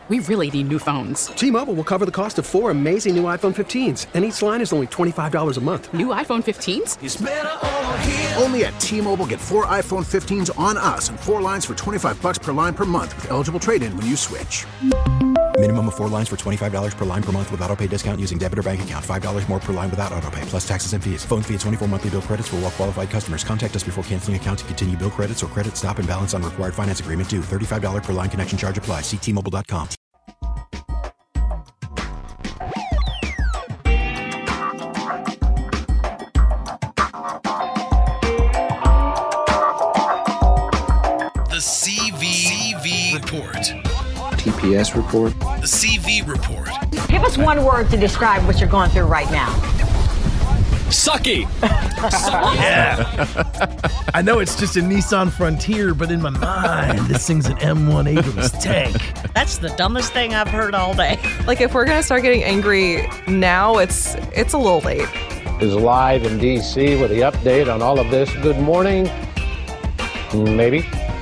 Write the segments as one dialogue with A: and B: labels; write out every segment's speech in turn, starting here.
A: We really need new phones.
B: T-Mobile will cover the cost of 4 amazing new iPhone 15s, and each line is only $25 a month.
A: New iPhone 15s?
C: It's better over here.
D: Only at T-Mobile, get 4 iPhone 15s on us and 4 lines for $25 per line per month with eligible trade-in when you switch.
E: Minimum of 4 lines for $25 per line per month with autopay discount using debit or bank account. $5 more per line without autopay, plus taxes and fees. Phone fee at 24 monthly bill credits for well-qualified customers. Contact us before canceling account to continue bill credits or credit stop and balance on required finance agreement due. $35 per line connection charge applies. See T-Mobile.com.
F: The CV Report.
G: TPS report.
F: The CV Report.
H: Give us one word to describe what you're going through right now.
I: Sucky. Yeah. I know it's just a Nissan Frontier, but in my mind, this thing's an M1 Abrams tank.
J: That's the dumbest thing I've heard all day.
K: Like, if we're going to start getting angry now, it's a little late.
L: Is live in D.C. with the update on all of this. Good morning. Maybe.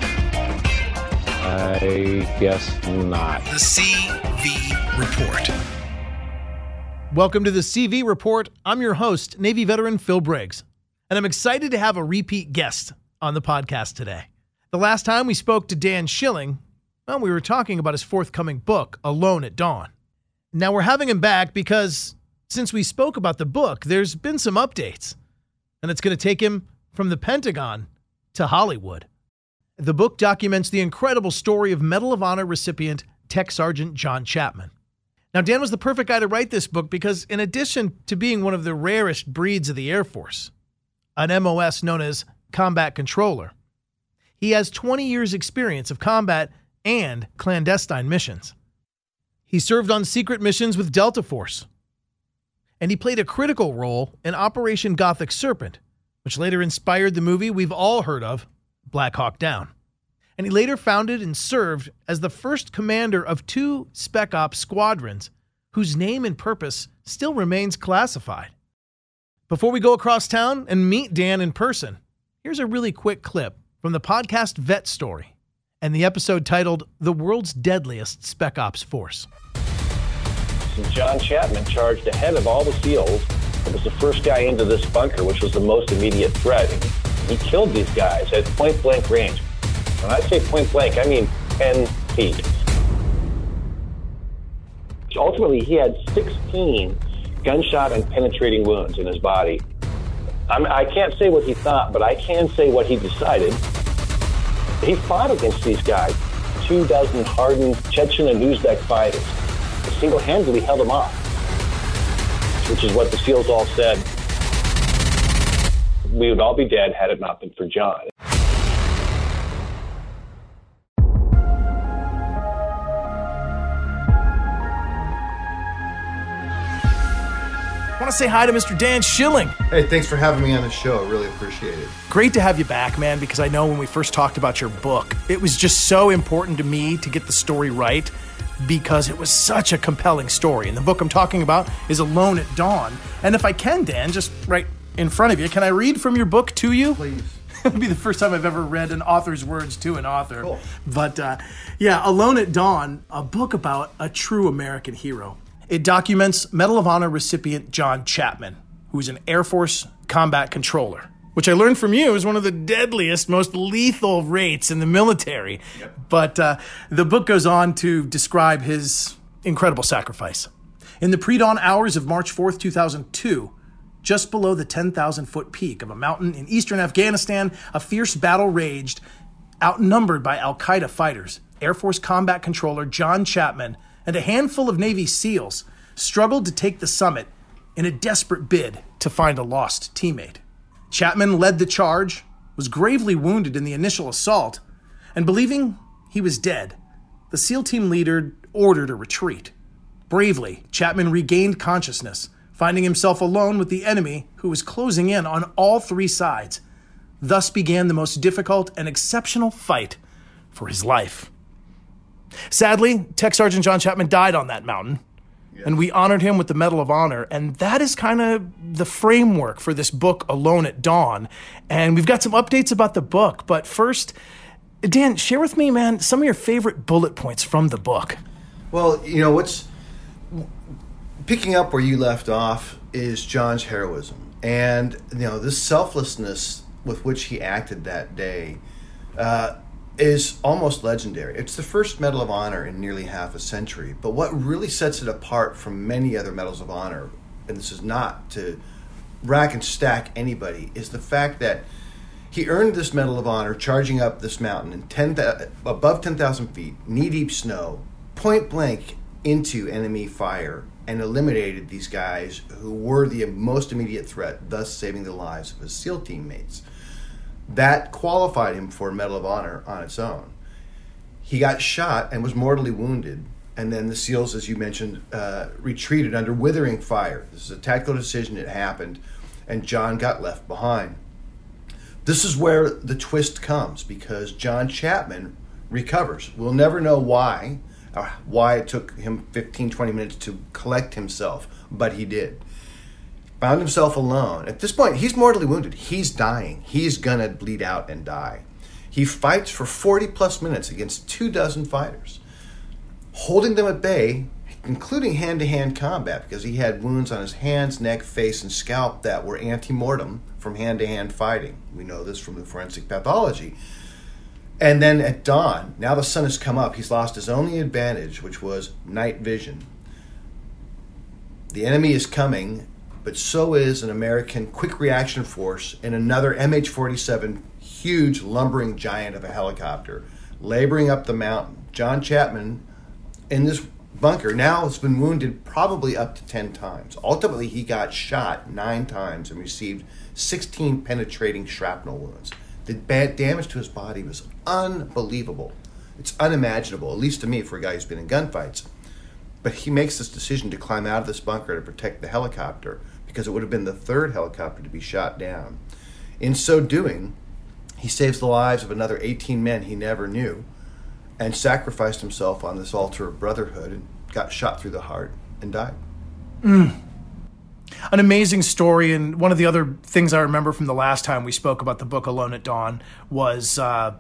L: I guess not.
F: The CV Report.
I: Welcome to the CV Report. I'm your host, Navy veteran Phil Briggs, and I'm excited to have a repeat guest on the podcast today. The last time we spoke to Dan Schilling, well, we were talking about his forthcoming book, Alone at Dawn. Now we're having him back because since we spoke about the book, there's been some updates, and it's going to take him from the Pentagon to Hollywood. The book documents the incredible story of Medal of Honor recipient Tech Sergeant John Chapman. Now, Dan was the perfect guy to write this book because in addition to being one of the rarest breeds of the Air Force, an MOS known as Combat Controller, he has 20 years experience of combat and clandestine missions. He served on secret missions with Delta Force, and he played a critical role in Operation Gothic Serpent, which later inspired the movie we've all heard of, Black Hawk Down. And he later founded and served as the first commander of 2 Spec Ops squadrons whose name and purpose still remains classified. Before we go across town and meet Dan in person, here's a really quick clip from the podcast Vet Story and the episode titled The World's Deadliest Spec Ops Force.
M: John Chapman charged ahead of all the SEALs. It was the first guy into this bunker, which was the most immediate threat. He killed these guys at point-blank range. When I say point-blank, I mean 10 feet. Ultimately, he had 16 gunshot and penetrating wounds in his body. I can't say what he thought, but I can say what he decided. He fought against these guys, 24 hardened Chechen and Uzbek fighters. He single-handedly held them off, which is what the SEALs all said. We would all be dead had it not been for John.
I: I want to say hi to Mr. Dan Schilling.
N: Hey, thanks for having me on the show. I really appreciate it.
I: Great to have you back, man, because I know when we first talked about your book, it was just so important to me to get the story right because it was such a compelling story. And the book I'm talking about is Alone at Dawn. And if I can, Dan, just right in front of you, can I read from your book to you?
N: Please.
I: It'll be the first time I've ever read an author's words to an author.
N: Cool.
I: But yeah, Alone at Dawn, a book about a true American hero. It documents Medal of Honor recipient John Chapman, who is an Air Force combat controller, which I learned from you is one of the deadliest, most lethal rates in the military. Yep. But the book goes on to describe his incredible sacrifice. In the pre-dawn hours of March 4th, 2002, just below the 10,000-foot peak of a mountain in eastern Afghanistan, a fierce battle raged. Outnumbered by al-Qaeda fighters, Air Force combat controller John Chapman and a handful of Navy SEALs struggled to take the summit in a desperate bid to find a lost teammate. Chapman led the charge, was gravely wounded in the initial assault, and believing he was dead, the SEAL team leader ordered a retreat. Bravely, Chapman regained consciousness, finding himself alone with the enemy who was closing in on all 3 sides. Thus began the most difficult and exceptional fight for his life. Sadly, Tech Sergeant John Chapman died on that mountain, and we honored him with the Medal of Honor, and that is kind of the framework for this book, Alone at Dawn. And we've got some updates about the book, but first, Dan, share with me, man, some of your favorite bullet points from the book.
N: Well, what's picking up where you left off is John's heroism. And, this selflessness with which he acted that day is almost legendary. It's the first Medal of Honor in nearly half a century. But what really sets it apart from many other Medals of Honor, and this is not to rack and stack anybody, is the fact that he earned this Medal of Honor charging up this mountain in above 10,000 feet, knee-deep snow, point blank into enemy fire, and eliminated these guys who were the most immediate threat, thus saving the lives of his SEAL teammates. That qualified him for a Medal of Honor on its own. He got shot and was mortally wounded, and then the SEALs, as you mentioned, retreated under withering fire. This is a tactical decision. It happened, and John got left behind. This is where the twist comes, because John Chapman recovers. We'll never know why it took him 15, 20 minutes to collect himself, but he did. Found himself alone. At this point, he's mortally wounded. He's dying. He's going to bleed out and die. He fights for 40-plus minutes against 24 fighters, holding them at bay, including hand-to-hand combat, because he had wounds on his hands, neck, face, and scalp that were ante-mortem from hand-to-hand fighting. We know this from the forensic pathology. And then at dawn, now the sun has come up, he's lost his only advantage, which was night vision. The enemy is coming, but so is an American quick reaction force and another MH-47 huge lumbering giant of a helicopter laboring up the mountain. John Chapman in this bunker now has been wounded probably up to 10 times. Ultimately, he got shot 9 times and received 16 penetrating shrapnel wounds. The bad damage to his body was unbelievable. It's unimaginable, at least to me, for a guy who's been in gunfights. But he makes this decision to climb out of this bunker to protect the helicopter, because it would have been the 3rd helicopter to be shot down. In so doing, he saves the lives of another 18 men he never knew, and sacrificed himself on this altar of brotherhood and got shot through the heart and died.
I: An amazing story, and one of the other things I remember from the last time we spoke about the book Alone at Dawn was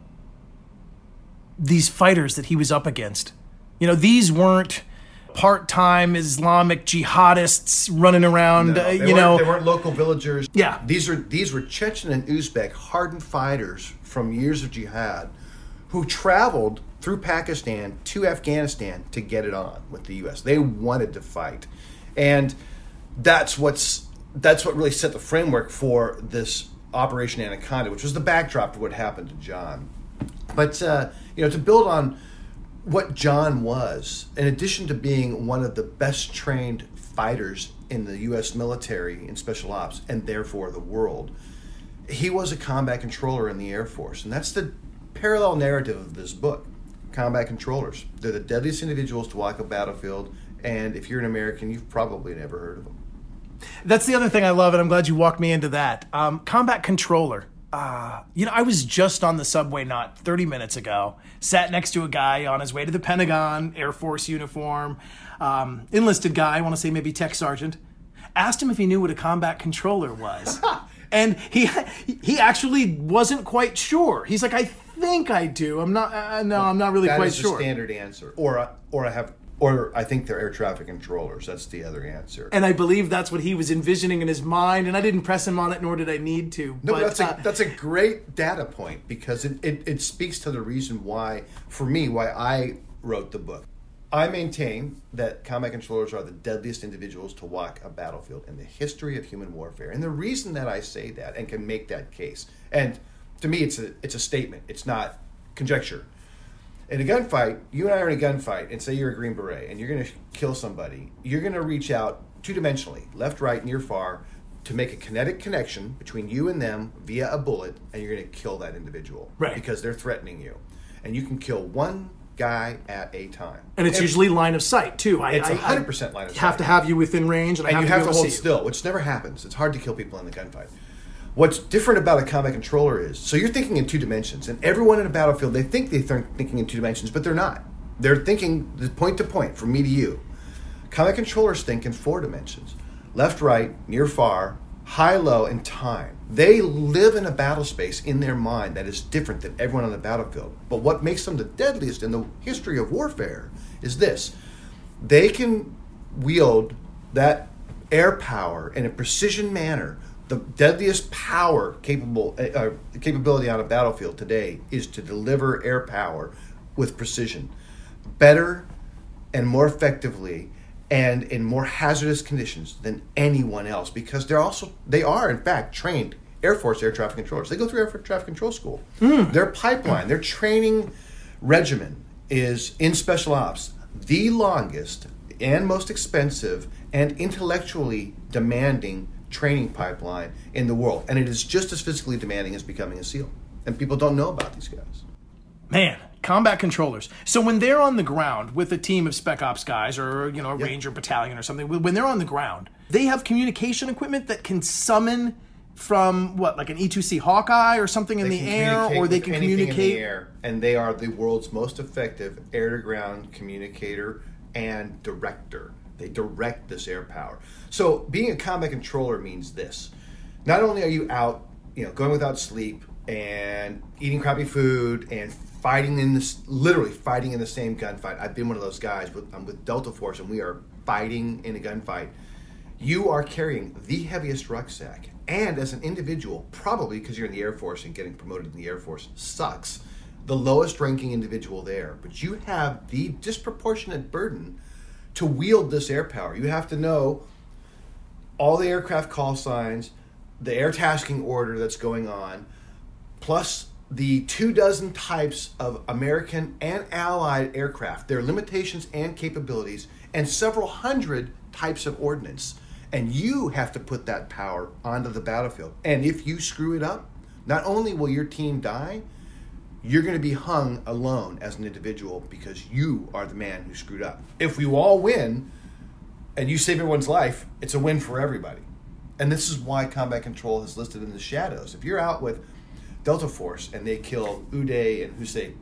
I: these fighters that he was up against. These weren't part-time Islamic jihadists running around.
N: They weren't local villagers.
I: Yeah,
N: these were Chechen and Uzbek hardened fighters from years of jihad who traveled through Pakistan to Afghanistan to get it on with the U.S. They wanted to fight, and that's what really set the framework for this Operation Anaconda, which was the backdrop to what happened to John. But to build on what John was, in addition to being one of the best trained fighters in the U.S. military in special ops, and therefore the world, he was a combat controller in the Air Force. And that's the parallel narrative of this book, Combat Controllers. They're the deadliest individuals to walk a battlefield, and if you're an American, you've probably never heard of them.
I: That's the other thing I love, and I'm glad you walked me into that. Combat Controller. I was just on the subway not 30 minutes ago, sat next to a guy on his way to the Pentagon, Air Force uniform, enlisted guy, I want to say maybe tech sergeant, asked him if he knew what a combat controller was. And he actually wasn't quite sure. He's like, I think I do. I'm not really quite sure.
N: That is the standard answer. Or I think they're air traffic controllers. That's the other answer.
I: And I believe that's what he was envisioning in his mind, and I didn't press him on it, nor did I need to.
N: No, but that's a great data point, because it speaks to the reason why I wrote the book. I maintain that combat controllers are the deadliest individuals to walk a battlefield in the history of human warfare. And the reason that I say that and can make that case, and to me it's a statement, it's not conjecture. In a gunfight, you and I are in a gunfight, and say you're a Green Beret, and you're going to kill somebody. You're going to reach out two-dimensionally, left, right, near, far, to make a kinetic connection between you and them via a bullet, and you're going to kill that individual.
I: Right.
N: Because they're threatening you. And you can kill one guy at a time.
I: And it's usually line of sight, too.
N: It's 100% line of sight.
I: Have to have you within range, and
N: you have to hold
I: you.
N: still, which never happens. It's hard to kill people in the gunfight. What's different about a combat controller is, so you're thinking in 2 dimensions, and everyone in a battlefield, they think they're thinking in 2 dimensions, but they're not. They're thinking point to point, from me to you. Combat controllers think in 4 dimensions. Left, right, near, far, high, low, and time. They live in a battle space in their mind that is different than everyone on the battlefield. But what makes them the deadliest in the history of warfare is this. they can wield that air power in a precision manner. The deadliest power capability on a battlefield today is to deliver air power with precision, better and more effectively, and in more hazardous conditions than anyone else, because they are in fact trained Air Force air traffic controllers. They go through Air Force traffic control school. Their pipeline, their training regimen is in special ops the longest and most expensive and intellectually demanding training pipeline in the world, and it is just as physically demanding as becoming a SEAL. And people don't know about these guys.
I: Man, combat controllers. So when they're on the ground with a team of Spec Ops guys or, a Ranger battalion or something, when they're on the ground, they have communication equipment that can summon from like an E-2C Hawkeye or something in the air, or they can communicate
N: in the air, and they are the world's most effective air-to-ground communicator and director. They direct this air power. So being a combat controller means this: not only are you out, going without sleep and eating crappy food and literally fighting in the same gunfight. I've been one of those guys. I'm with Delta Force, and we are fighting in a gunfight. You are carrying the heaviest rucksack, and as an individual, probably because you're in the Air Force and getting promoted in the Air Force sucks, the lowest ranking individual there. But you have the disproportionate burden to wield this air power. You have to know all the aircraft call signs, the air tasking order that's going on, plus the 24 types of American and Allied aircraft, their limitations and capabilities, and several hundred types of ordnance. And you have to put that power onto the battlefield. And if you screw it up, not only will your team die, you're going to be hung alone as an individual because you are the man who screwed up. If we all win and you save everyone's life, it's a win for everybody. And this is why combat control is listed in the shadows. If you're out with Delta Force and they kill Uday and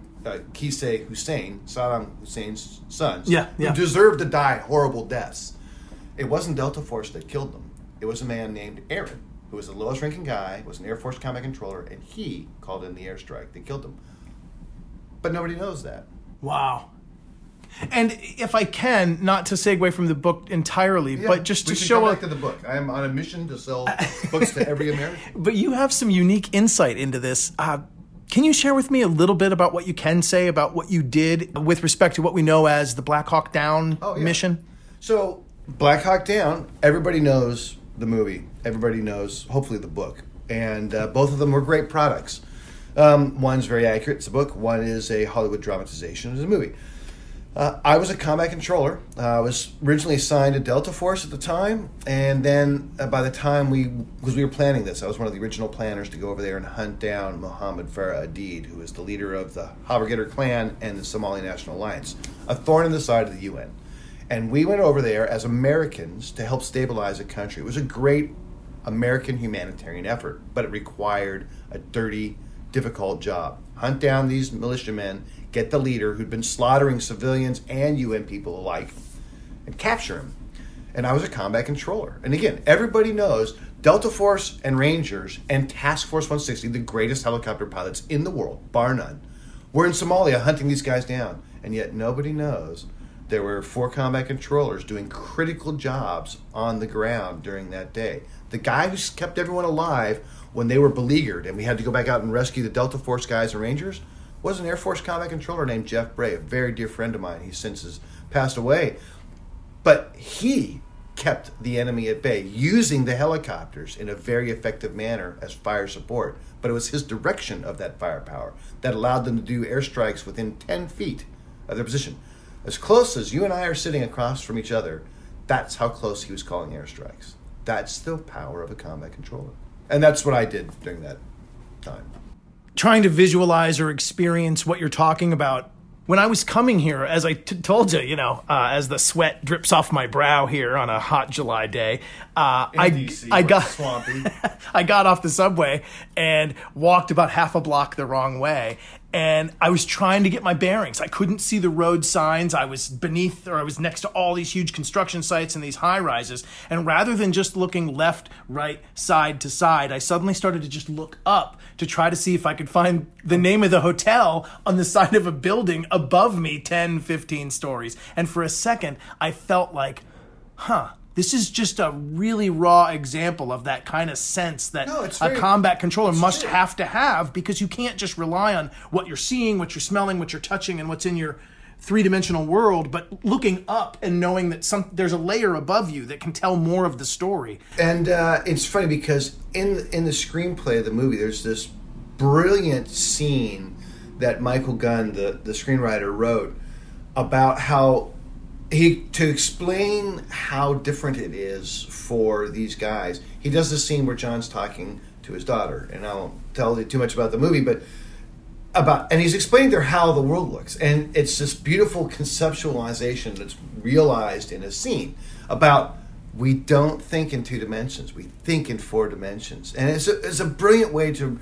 N: Qusay Hussein, Saddam Hussein's sons, who deserved to die horrible deaths, it wasn't Delta Force that killed them. It was a man named Aaron, who was the lowest ranking guy, was an Air Force combat controller, and he called in the airstrike. They killed him. But nobody knows that.
I: Wow. And if I can, not to segue from the book entirely, but just to show
N: back to the book. I am on a mission to sell books to every American.
I: But you have some unique insight into this. Can you share with me a little bit about what you can say about what you did with respect to what we know as the Black Hawk Down mission?
N: So Black Hawk Down, everybody knows the movie. Everybody knows, hopefully, the book. And both of them were great products. One's very accurate. It's a book. One is a Hollywood dramatization. It's a movie. I was a combat controller. I was originally assigned to Delta Force at the time. And then by the time because we were planning this, I was one of the original planners to go over there and hunt down Mohammed Farah Aidid, who is the leader of the Habargator clan and the Somali National Alliance, a thorn in the side of the UN. And we went over there as Americans to help stabilize a country. It was a great American humanitarian effort, but it required a dirty, difficult job. Hunt down these militiamen, get the leader who'd been slaughtering civilians and UN people alike, and capture him. And I was a combat controller. And again, everybody knows Delta Force and Rangers and Task Force 160, the greatest helicopter pilots in the world, bar none, were in Somalia hunting these guys down. And yet nobody knows there were 4 combat controllers doing critical jobs on the ground during that day. The guy who kept everyone alive when they were beleaguered and we had to go back out and rescue the Delta Force guys and Rangers was an Air Force combat controller named Jeff Bray, a very dear friend of mine. He since has passed away. But he kept the enemy at bay using the helicopters in a very effective manner as fire support. But it was his direction of that firepower that allowed them to do airstrikes within 10 feet of their position. As close as you and I are sitting across from each other, that's how close he was calling airstrikes. That's the power of a combat controller. And that's what I did during that time.
I: Trying to visualize or experience what you're talking about. When I was coming here, as I told you, as the sweat drips off my brow here on a hot July day,
N: DC,
I: I got
N: swampy.
I: I got off the subway and walked about half a block the wrong way. and I was trying to get my bearings. I couldn't see the road signs. I was I was next to all these huge construction sites and these high rises. And rather than just looking left, right, side to side, I suddenly started to just look up to try to see if I could find the name of the hotel on the side of a building above me, 10, 15 stories. And for a second, I felt like, this is just a really raw example of that kind of sense that a combat controller must have to have, because you can't just rely on what you're seeing, what you're smelling, what you're touching, and what's in your three-dimensional world, but looking up and knowing that there's a layer above you that can tell more of the story.
N: And it's funny because in the screenplay of the movie, there's this brilliant scene that Michael Gunn, the screenwriter, wrote about how to explain how different it is for these guys. He does this scene where John's talking to his daughter, and I won't tell you too much about the movie, but and he's explaining to her how the world looks, and it's this beautiful conceptualization that's realized in a scene about we don't think in 2 dimensions, we think in 4 dimensions, and it's a brilliant way to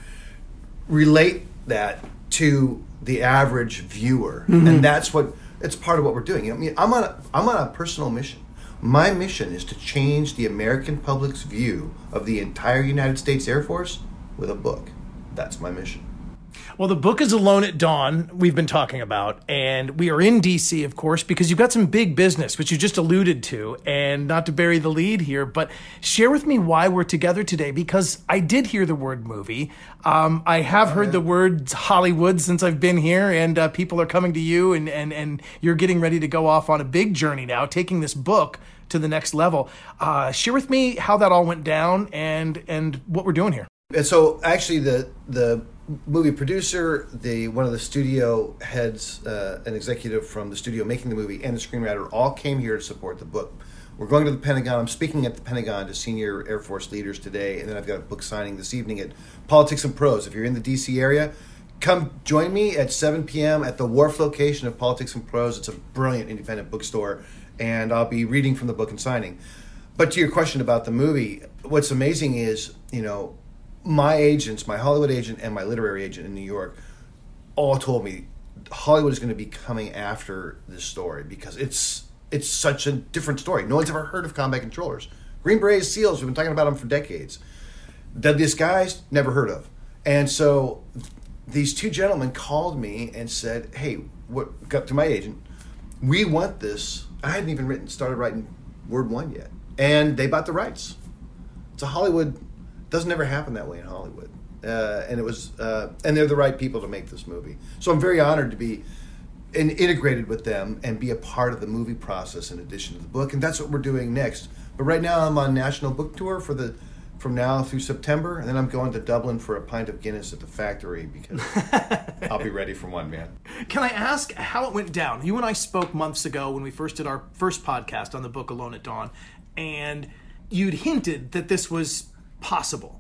N: relate that to the average viewer, and it's part of what we're doing. I mean, I'm on a personal mission. My mission is to change the American public's view of the entire United States Air Force with a book. That's my mission.
I: Well, the book is Alone at Dawn, we've been talking about, and we are in D.C., of course, because you've got some big business, which you just alluded to, and not to bury the lead here, but share with me why we're together today, because I did hear the word movie. I have heard the word Hollywood since I've been here, and people are coming to you, and you're getting ready to go off on a big journey now, taking this book to the next level. Share with me how that all went down and what we're doing here.
N: And so, actually, the movie producer, one of the studio heads, an executive from the studio making the movie, and the screenwriter all came here to support the book. We're going to the Pentagon. I'm speaking at the Pentagon to senior Air Force leaders today, and then I've got a book signing this evening at Politics and Prose. If you're in the D.C. area, come join me at 7 p.m. at the Wharf location of Politics and Prose. It's a brilliant independent bookstore, and I'll be reading from the book and signing. But to your question about the movie, what's amazing is, my agents, my Hollywood agent and my literary agent in New York, all told me Hollywood is going to be coming after this story because it's such a different story. No one's ever heard of combat controllers. Green Berets, SEALs, we've been talking about them for decades. Deadliest Guys, never heard of. And so these 2 gentlemen called me and said, hey, got to my agent, we want this. I hadn't even started writing Word 1 yet. And they bought the rights. It's a Hollywood... Doesn't ever happen that way in Hollywood, and it was, and they're the right people to make this movie. So I'm very honored to be integrated with them and be a part of the movie process in addition to the book, and that's what we're doing next. But right now I'm on national book tour from now through September, and then I'm going to Dublin for a pint of Guinness at the factory because I'll be ready for one, man.
I: Can I ask how it went down? You and I spoke months ago when we first did our first podcast on the book Alone at Dawn, and you'd hinted that this was possible.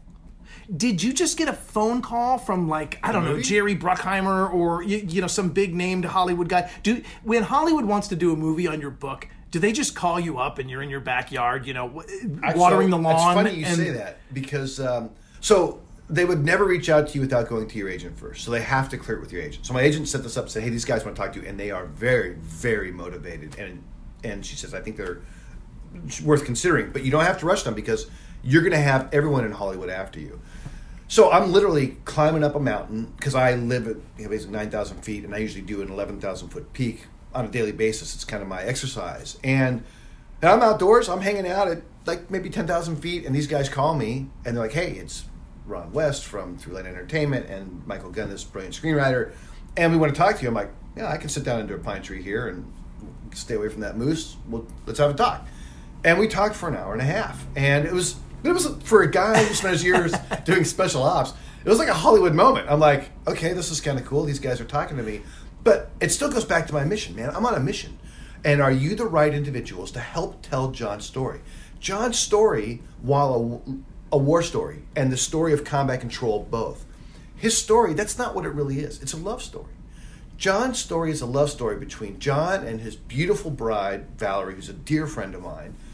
I: Did you just get a phone call from Jerry Bruckheimer or some big named Hollywood guy? When Hollywood wants to do a movie on your book, do they just call you up and you're in your backyard, watering the lawn?
N: It's funny you say that because so they would never reach out to you without going to your agent first. So they have to clear it with your agent. So my agent set this up and said, hey, these guys want to talk to you, and they are very, very motivated. And she says, I think they're worth considering, but you don't have to rush them because you're going to have everyone in Hollywood after you. So I'm literally climbing up a mountain because I live at basically 9,000 feet, and I usually do an 11,000-foot peak on a daily basis. It's kind of my exercise. And I'm outdoors. I'm hanging out at maybe 10,000 feet, and these guys call me, and they're like, hey, it's Ron West from Throughline Entertainment and Michael Gunn, this brilliant screenwriter, and we want to talk to you. I'm like, yeah, I can sit down under a pine tree here and stay away from that moose. Well, let's have a talk. And we talked for an hour and a half, and it was for a guy who spent his years doing special ops, it was like a Hollywood moment. I'm like, okay, this is kind of cool. These guys are talking to me. But it still goes back to my mission, man. I'm on a mission. And are you the right individuals to help tell John's story? John's story, while a war story and the story of combat control both, his story, that's not what it really is. It's a love story. John's story is a love story between John and his beautiful bride, Valerie, who's a dear friend of mine.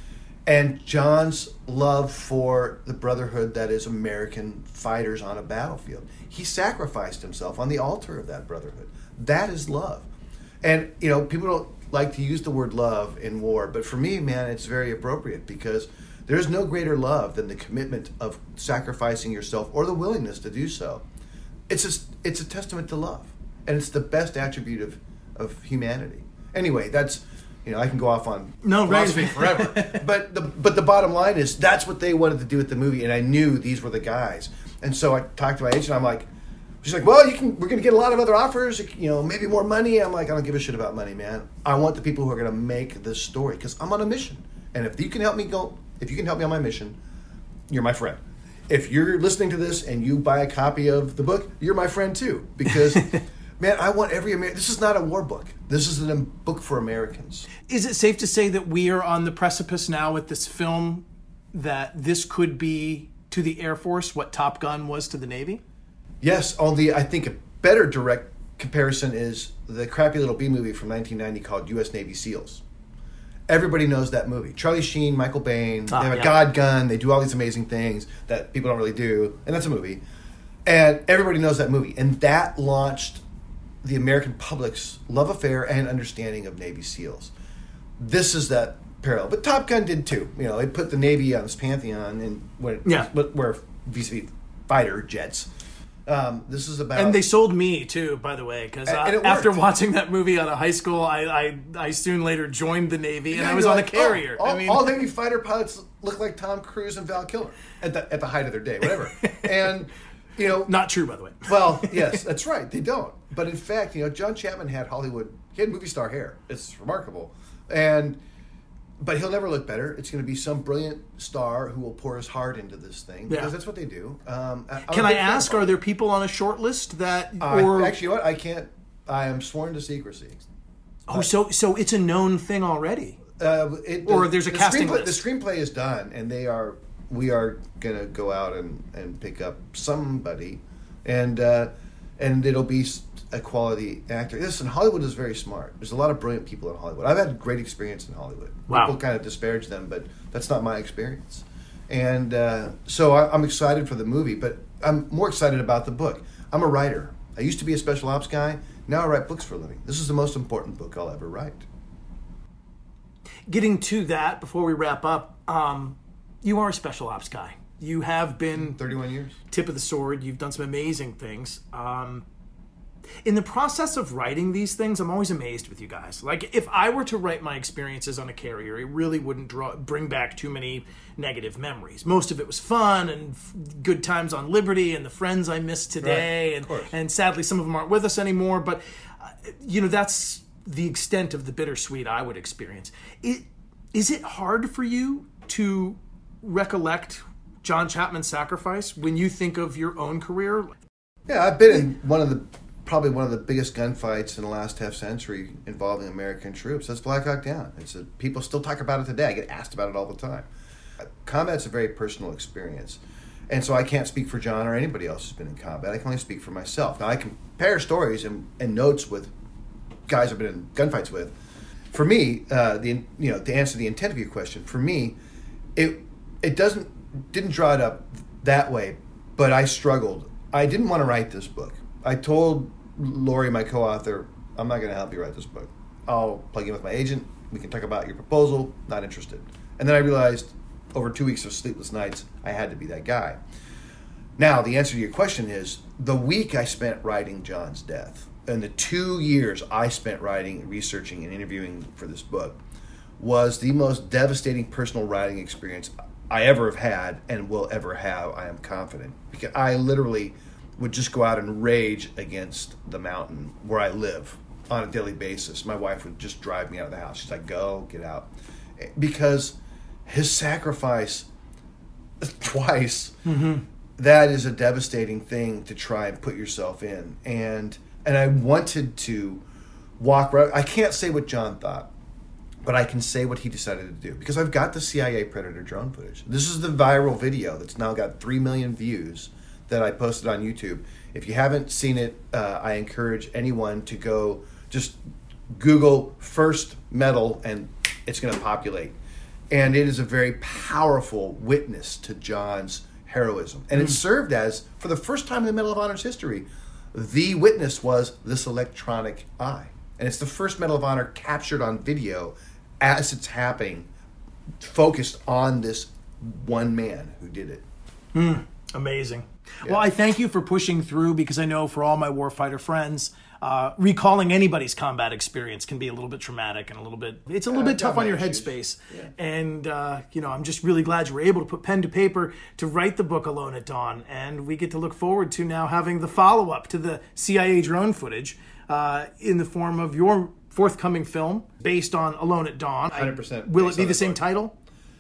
N: And John's love for the brotherhood that is American fighters on a battlefield. He sacrificed himself on the altar of that brotherhood. That is love. And, you know, people don't like to use the word love in war, but for me, man, it's very appropriate because there's no greater love than the commitment of sacrificing yourself or the willingness to do so. It's a testament to love, and it's the best attribute of humanity. Anyway, that's, you know, I can go off on philosophy forever. But the bottom line is that's what they wanted to do with the movie, and I knew these were the guys. And so I talked to my agent. I'm like, she's like, well, we're going to get a lot of other offers, you know, maybe more money. I'm like, I don't give a shit about money, man. I want the people who are going to make this story because I'm on a mission. And if you can help me on my mission, you're my friend. If you're listening to this and you buy a copy of the book, you're my friend too. Because, man, I want every American. This is not a war book. This is a book for Americans.
I: Is it safe to say that we are on the precipice now with this film that this could be to the Air Force what Top Gun was to the Navy?
N: Yes, only I think a better direct comparison is the crappy little B movie from 1990 called U.S. Navy SEALs. Everybody knows that movie. Charlie Sheen, Michael Biehn, they have a God gun, they do all these amazing things that people don't really do, and that's a movie. And everybody knows that movie. And that launched the American public's love affair and understanding of Navy SEALs. This is that parallel. But Top Gun did too. You know, they put the Navy on this pantheon and where vis-a-vis fighter jets. This is about...
I: And they sold me, too, by the way, because after watching that movie out of high school, I soon later joined the Navy, and I was on a carrier.
N: All Navy fighter pilots look like Tom Cruise and Val Kilmer at the height of their day, whatever. And, you know...
I: Not true, by the way.
N: Well, yes, that's right. They don't. But in fact, you know, John Chapman had Hollywood... He had movie star hair. It's remarkable. But he'll never look better. It's going to be some brilliant star who will pour his heart into this thing because that's what they do.
I: Can I ask, are there people on a short list that...
N: Actually, what? I can't... I am sworn to secrecy.
I: Oh, so it's a known thing already? There's a casting list?
N: The screenplay is done, and we are going to go out and pick up somebody, and it'll be a quality actor. Listen, Hollywood is very smart. There's a lot of brilliant people in Hollywood. I've had great experience in Hollywood.
I: Wow.
N: People kind of disparage them, but that's not my experience. And so I'm excited for the movie, but I'm more excited about the book. I'm a writer. I used to be a special ops guy. Now I write books for a living. This is the most important book I'll ever write.
I: Getting to that, before we wrap up, you are a special ops guy. You have been...
N: 31 years.
I: Tip of the sword. You've done some amazing things. In the process of writing these things, I'm always amazed with you guys. Like, if I were to write my experiences on a carrier, it really wouldn't bring back too many negative memories. Most of it was fun and good times on Liberty and the friends I missed today.
N: Right,
I: and sadly, some of them aren't with us anymore. But, you know, that's the extent of the bittersweet I would experience. Is it hard for you to recollect John Chapman's sacrifice when you think of your own career?
N: Yeah, I've been in probably one of the biggest gunfights in the last half century involving American troops. That's Black Hawk Down. People still talk about it today. I get asked about it all the time. Combat's a very personal experience. And so I can't speak for John or anybody else who's been in combat. I can only speak for myself. Now, I compare stories and notes with guys I've been in gunfights with. For me, to answer the intent of your question, for me, it didn't draw it up that way, but I struggled. I didn't want to write this book. I told Lori, my co-author, I'm not going to help you write this book. I'll plug in with my agent. We can talk about your proposal. Not interested. And then I realized over 2 weeks of sleepless nights, I had to be that guy. Now, the answer to your question is the week I spent writing John's death and the 2 years I spent writing, researching, and interviewing for this book was the most devastating personal writing experience I ever have had and will ever have, I am confident. Because I literally would just go out and rage against the mountain where I live on a daily basis. My wife would just drive me out of the house. She's like, go, get out. Because his sacrifice twice, that is a devastating thing to try and put yourself in. And I wanted to walk right. I can't say what John thought, but I can say what he decided to do. Because I've got the CIA Predator drone footage. This is the viral video that's now got 3 million views that I posted on YouTube. If you haven't seen it, I encourage anyone to go just Google First Metal and it's going to populate. And it is a very powerful witness to John's heroism. And it served as, for the first time in the Medal of Honor's history, the witness was this electronic eye. And it's the first Medal of Honor captured on video as it's happening, focused on this one man who did it.
I: Amazing. Yeah. Well, I thank you for pushing through, because I know for all my warfighter friends, recalling anybody's combat experience can be a little bit traumatic and it's a little bit tough on your headspace. Yeah. And, I'm just really glad you were able to put pen to paper to write the book Alone at Dawn. And we get to look forward to now having the follow-up to the CIA drone footage in the form of your forthcoming film based on Alone at Dawn.
N: 100%.
I: Will it be the same title?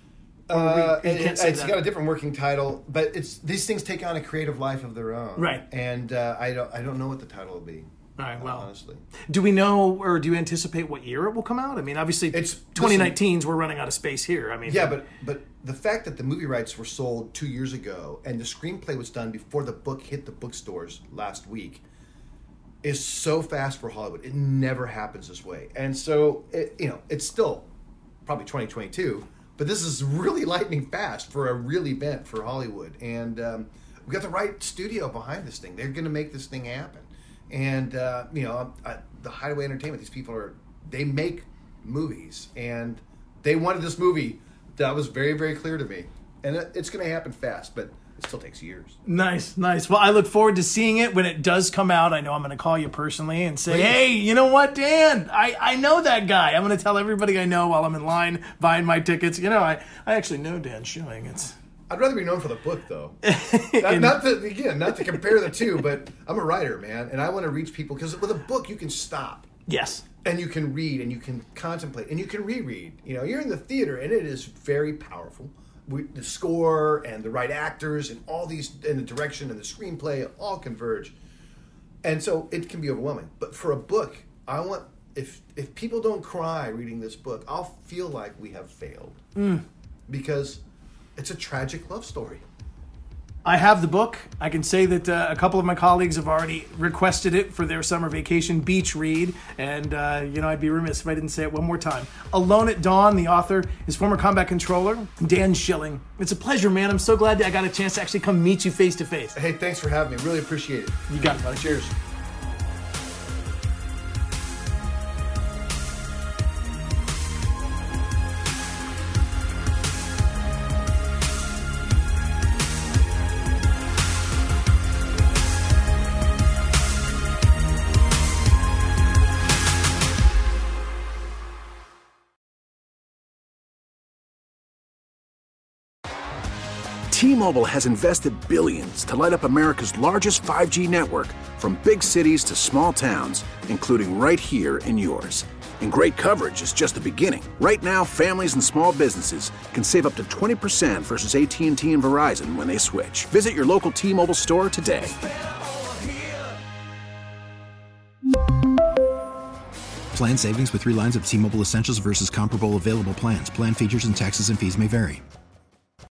N: It's got a different working title, but these things take on a creative life of their own.
I: Right.
N: And I don't know what the title will be.
I: All right, well,
N: honestly.
I: Do we know, or do you anticipate what year it will come out? I mean, obviously, it's 2019's, we're running out of space here. I mean,
N: yeah, but the fact that the movie rights were sold 2 years ago and the screenplay was done before the book hit the bookstores last week is so fast for Hollywood. It never happens this way. And so, it's still probably 2022, but this is really lightning fast for a real event for Hollywood. And we got the right studio behind this thing. They're going to make this thing happen. And, the Hideaway Entertainment, these people they make movies. And they wanted this movie. That was very, very clear to me. And it's going to happen fast, but it still takes years.
I: Nice. Well, I look forward to seeing it when it does come out. I know I'm going to call you personally and say, hey, you know what, Dan? I know that guy. I'm going to tell everybody I know while I'm in line buying my tickets. I actually know Dan Schilling.
N: I'd rather be known for the book, though. not to compare the two, but I'm a writer, man, and I want to reach people, because with a book you can stop.
I: Yes.
N: And you can read, and you can contemplate, and you can reread. You're in the theater, and it is very powerful. The score and the right actors and all these, and the direction and the screenplay all converge, and so it can be overwhelming. But for a book, I want if people don't cry reading this book, I'll feel like we have failed, because it's a tragic love story.
I: I have the book. I can say that a couple of my colleagues have already requested it for their summer vacation beach read. And, I'd be remiss if I didn't say it one more time. Alone at Dawn, the author is former combat controller Dan Schilling. It's a pleasure, man. I'm so glad that I got a chance to actually come meet you face to face.
N: Hey, thanks for having me. Really appreciate it.
I: You got it, buddy.
N: Cheers.
D: T-Mobile has invested billions to light up America's largest 5G network, from big cities to small towns, including right here in yours. And great coverage is just the beginning. Right now, families and small businesses can save up to 20% versus AT&T and Verizon when they switch. Visit your local T-Mobile store today.
E: Plan savings with 3 lines of T-Mobile Essentials versus comparable available plans. Plan features and taxes and fees may vary.